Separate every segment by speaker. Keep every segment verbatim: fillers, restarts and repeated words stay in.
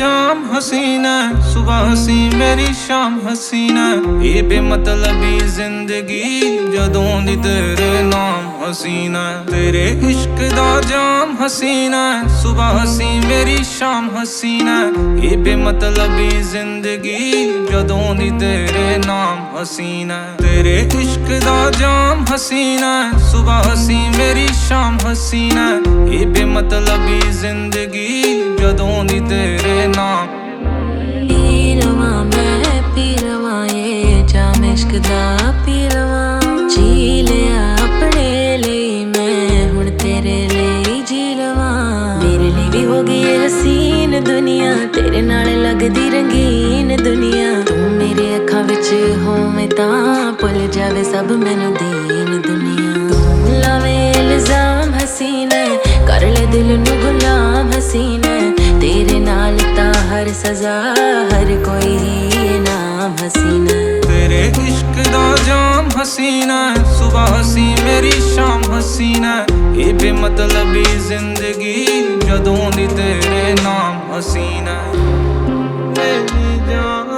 Speaker 1: जाम हसीना, सुबह हसी मेरी शाम हसीना। ये बेमतलबी जिंदगी जदों दी तेरे नाम हसीना। तेरे इश्क दा जाम हसीना, सुबह हसी मेरी शाम हसीना। ये बेमतलबी जिंदगी जदों दी तेरे नाम हसीना। तेरे इश्क दा जाम हसीना, सुबह हसी मेरी शाम हसीना। ये बेमतलबी जिंदगी जदों दी तेरे नाम।
Speaker 2: पी लवां मैं पी लवां ये जाम इश्क दा पी लवां। जी लिया अपने लिए मैं हुण तेरे लिए जी लवां। मेरे लिए भी हो गई है हसीन दुनिया, तेरे नाल लगदी रंगीन दुनिया। तू मेरे अखां विच होवे तां भुल जावे सब मैनू दीन दुनिया। तू लावे इल्जाम हसीना, कर ले दिल नू गुलाम हसीना। तेरे नाल तां हर सजा हर कोई ही नाम हसीना।
Speaker 1: तेरे इश्क दा जाम हसीना, सुबह हसी मेरी शाम हसीना। ये बेमतलबी जिंदगी जदों दी तेरे नाम हसीना। मेरी जान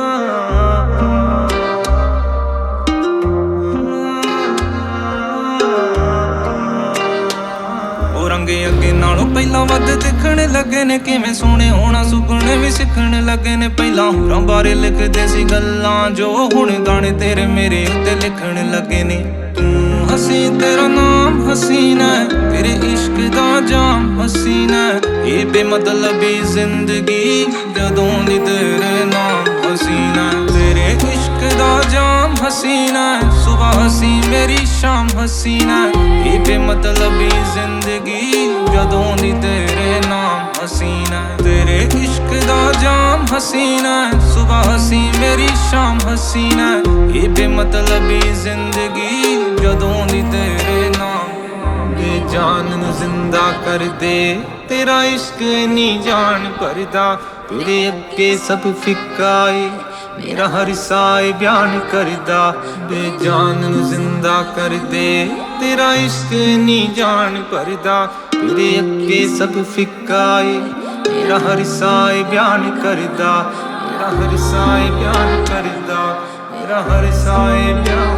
Speaker 1: रंगे अगे नालों पहला वध दिखण लगे ने। किवें सोहणे होना सुखने भी सिखण लगे ने। पहला होरां बारे लिखदे सी गल्लां जो हुण गाने तेरे मेरे उत्ते लिखण लगे ने। तू हसी तेरा नाम हसीना, तेरे इश्क दा जाम हसीना। ये बेमतलबी जिंदगी जदों दी तेरे नाम हसीना। तेरे इश्क दा जाम हसीना, सुबह हसी मेरी शाम हसीना। ये बेमतलबी जिंदगी जदों दी तेरे नाम हसीना। तेरे इश्क दा जाम हसीना, सुबह हसी मेरी शाम हसीना। ये बेमतलबी जिंदगी जदों दी तेरे नाम। बेजान नू जिंदा कर दे तेरा इश्क नी जान भरदा। तेरे अगे सब फिक्का ए मेरा हर साए बयान करदा। बेजान नू जिंदा कर दे तेरा इश्क नी जान भरदा। तेरे अगे सब फिक्का ए मेरा हर साए बयान करदा। मेरा हर साए बयान करदा। मेरा हर साए बयान